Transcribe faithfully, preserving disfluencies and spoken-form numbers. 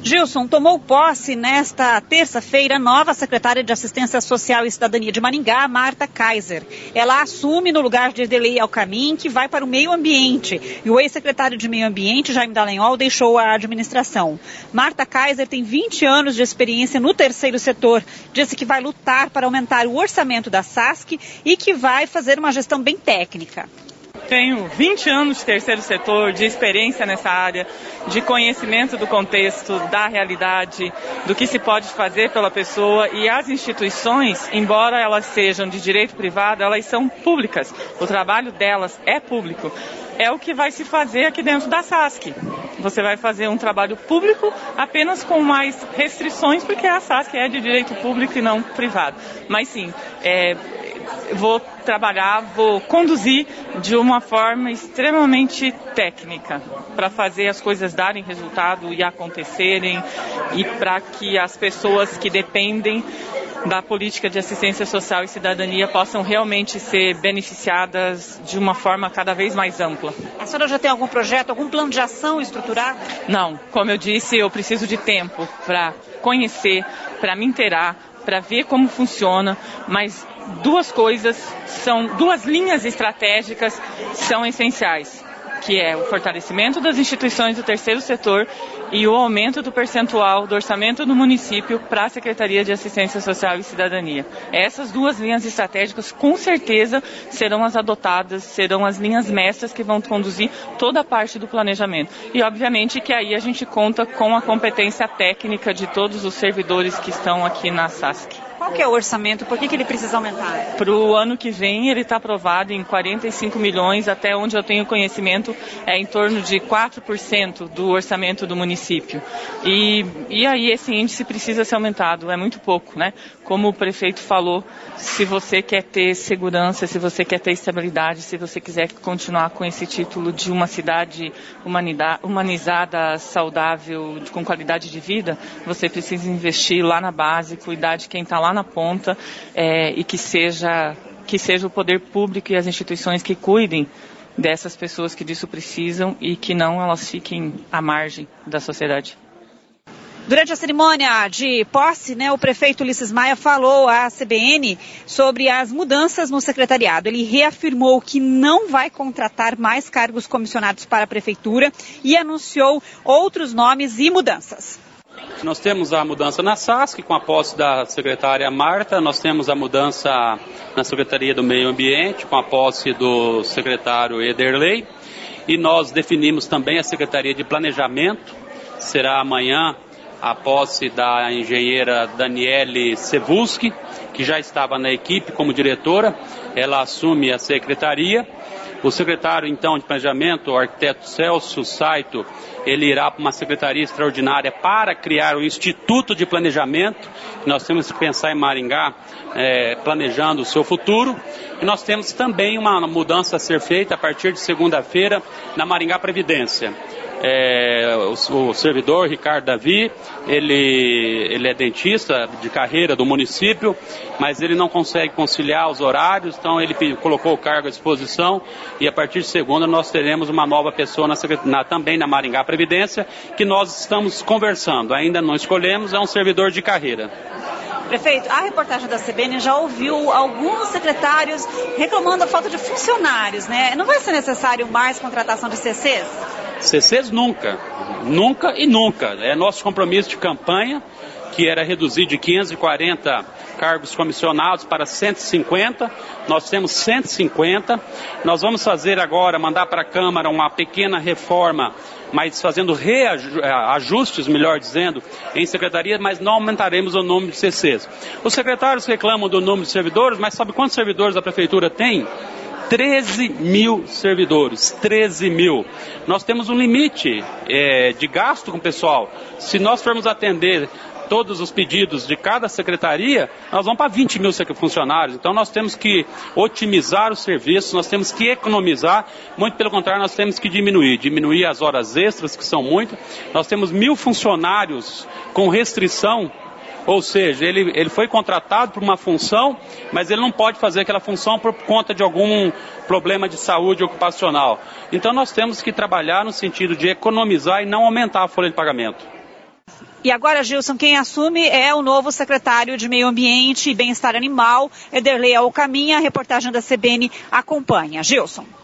Gilson, tomou posse nesta terça-feira a nova secretária de Assistência Social e Cidadania de Maringá, Marta Kaiser. Ela assume no lugar de Ederlei Alcamin, que vai para o meio ambiente. E o ex-secretário de Meio Ambiente, Jaime Dallagnol, deixou a administração. Marta Kaiser tem vinte anos de experiência no terceiro setor. Disse que vai lutar para aumentar o orçamento da SASC e que vai fazer uma gestão bem técnica. Tenho vinte anos de terceiro setor, de experiência nessa área, de conhecimento do contexto, da realidade, do que se pode fazer pela pessoa, e as instituições, embora elas sejam de direito privado, elas são públicas. O trabalho delas é público. É o que vai se fazer aqui dentro da SASC. Você vai fazer um trabalho público apenas com mais restrições, porque a SASC é de direito público e não privado. Mas sim, é... vou trabalhar, vou conduzir de uma forma extremamente técnica para fazer as coisas darem resultado e acontecerem, e para que as pessoas que dependem da política de assistência social e cidadania possam realmente ser beneficiadas de uma forma cada vez mais ampla. A senhora já tem algum projeto, algum plano de ação estruturado? Não, como eu disse, eu preciso de tempo para conhecer, para me inteirar, para ver como funciona, mas duas coisas, são duas linhas estratégicas são essenciais, que é o fortalecimento das instituições do terceiro setor e o aumento do percentual do orçamento do município para a Secretaria de Assistência Social e Cidadania. Essas duas linhas estratégicas, com certeza, serão as adotadas, serão as linhas mestras que vão conduzir toda a parte do planejamento. E, obviamente, que aí a gente conta com a competência técnica de todos os servidores que estão aqui na SASC. Qual que é o orçamento? Por que que ele precisa aumentar? Para o ano que vem, ele está aprovado em quarenta e cinco milhões, até onde eu tenho conhecimento, é em torno de quatro por cento do orçamento do município. E, e aí esse índice precisa ser aumentado, é muito pouco, né? Como o prefeito falou, se você quer ter segurança, se você quer ter estabilidade, se você quiser continuar com esse título de uma cidade humanizada, saudável, com qualidade de vida, você precisa investir lá na base, cuidar de quem está lá na ponta, é, e que seja, que seja o poder público e as instituições que cuidem dessas pessoas que disso precisam e que não elas fiquem à margem da sociedade. Durante a cerimônia de posse, né, o prefeito Ulisses Maia falou à C B N sobre as mudanças no secretariado. Ele reafirmou que não vai contratar mais cargos comissionados para a prefeitura e anunciou outros nomes e mudanças. Nós temos a mudança na SASC, com a posse da secretária Marta. Nós temos a mudança na Secretaria do Meio Ambiente, com a posse do secretário Ederlei. E nós definimos também a Secretaria de Planejamento. Será amanhã a posse da engenheira Daniele Sevuschi, que já estava na equipe como diretora. Ela assume a secretaria. O secretário, então, de Planejamento, o arquiteto Celso Saito, ele irá para uma secretaria extraordinária para criar o Instituto de Planejamento. Nós temos que pensar em Maringá, é, planejando o seu futuro. E nós temos também uma mudança a ser feita a partir de segunda-feira na Maringá Previdência. É, o, o servidor Ricardo Davi, ele, ele é dentista de carreira do município, mas ele não consegue conciliar os horários, então ele colocou o cargo à disposição e a partir de segunda nós teremos uma nova pessoa na, na, também na Maringá Previdência, que nós estamos conversando, ainda não escolhemos, é um servidor de carreira. Prefeito, a reportagem da C B N já ouviu alguns secretários reclamando da falta de funcionários, né? Não vai ser necessário mais contratação de C Cs? C Cs nunca, nunca e nunca. É nosso compromisso de campanha, que era reduzir de quinhentos e quarenta cargos comissionados para cento e cinquenta. Nós temos cento e cinquenta. Nós vamos fazer agora, mandar para a Câmara uma pequena reforma, mas fazendo reajustes, melhor dizendo, em secretaria, mas não aumentaremos o número de C Cs. Os secretários reclamam do número de servidores, mas sabe quantos servidores a prefeitura tem? treze mil servidores, treze mil. Nós temos um limite é, de gasto com o pessoal. Se nós formos atender todos os pedidos de cada secretaria, nós vamos para vinte mil funcionários. Então nós temos que otimizar o serviço, nós temos que economizar, muito pelo contrário, nós temos que diminuir, diminuir as horas extras, que são muito. Nós temos mil funcionários com restrição, ou seja, ele, ele foi contratado por uma função, mas ele não pode fazer aquela função por conta de algum problema de saúde ocupacional. Então nós temos que trabalhar no sentido de economizar e não aumentar a folha de pagamento. E agora, Gilson, quem assume é o novo secretário de Meio Ambiente e Bem-Estar Animal, Ederlei Alcaminha. A reportagem da C B N acompanha. Gilson.